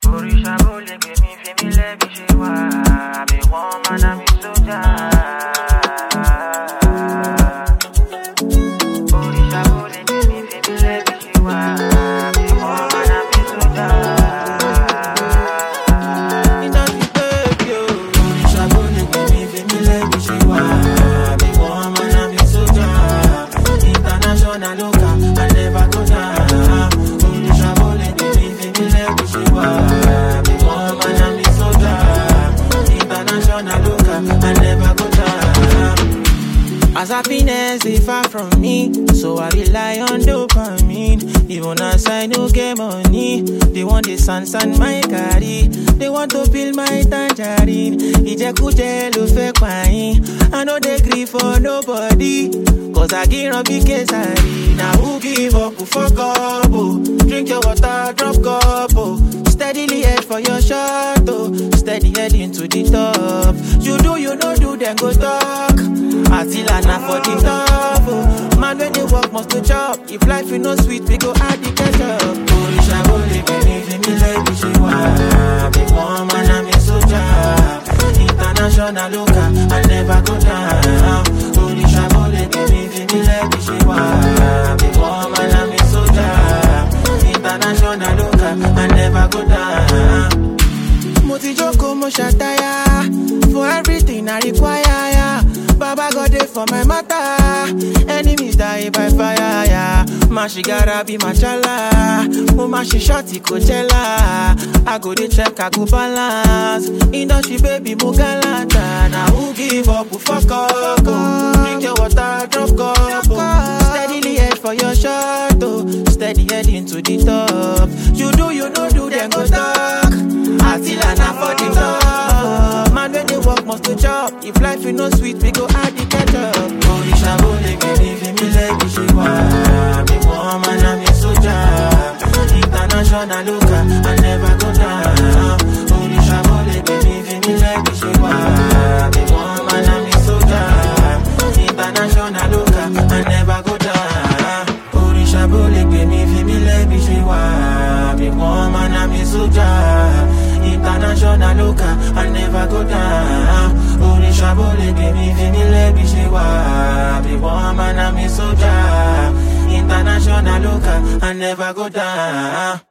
Orisha bole gbé mi fi mí lẹ́bi ṣe wá. Àbí wọ́n máa ná mi sójà. Orisha bole gbé mi fi mí lẹ́bi ṣe wá. Àbí wọ́n máa ná mi sójà. Industry baby, oh. Orisha bole gbé mi fi mí lẹ́bi ṣe wá. Àbí wọ́n máa ná mi sójà. International local, I never go down. Orisha bole gbé mi fi mí lẹ́bi ṣe wá. Àbí wọ́n máa ná mi sójà. International local, I never go down. As happiness is far from me, so I rely on dopamine. Even as I no get money, they want the sans and my carry. They want to build my tangerine. Ijekuje lo fe kwain. I know they grieve for nobody, cause I give up big kesari. Now who give up, who fuck up, oh. Drink your water, drop cup, oh. Steadily head for your shot, oh. Steady head into the top. You no do, then go talk. Atila na for the top, oh. Man when they work must to chop. If life is no sweet, we go add the ketchup. Orisha bole baby, fi mi lẹ́bi ṣe wá. Àbí wọ́n máa ná mi sójà. International local, I never go down. Orisha bole baby, fi mi lẹ́bi ṣe wá. Àbí wọ́n máa ná mi sójà. International local, I never go down. Mo ti jókòó, mo ṣàtàyà. For everything I require, yeah. Baba got it for my matter. Enemies die by fire, yeah. Man, she gotta be my chala. Woman, she shorty Coachella. I go to check, I go balance. Industry baby, mo galanta. Now who give up, who fuck up, oh. Drink your water, drop cup, oh. Steadily head for your shot, oh. Steady head into the top. You no do, then go talk. Atila na for the top. Man, when they work must to chop. If life is no sweet, we go add the ketchup. Orisha bole gbé mi fi mí lẹ́bi ṣe wá. Àbí wọ́n máa ná mi sójà. International local, I never go down. Orisha bole gbé mi fi mí lẹ́bi ṣe wá. Àbí wọ́n máa ná mi sójà. International local, I never go down. Orisha bole gbé mi fi mí lẹ́bi ṣe wá. Àbí wọ́n máa ná mi sójà. International local, I never go down. Orisha bole gbé mi fi mí lẹ́bi ṣe wá. Àbí wọ́n máa ná mi sójà. International local, I never go down.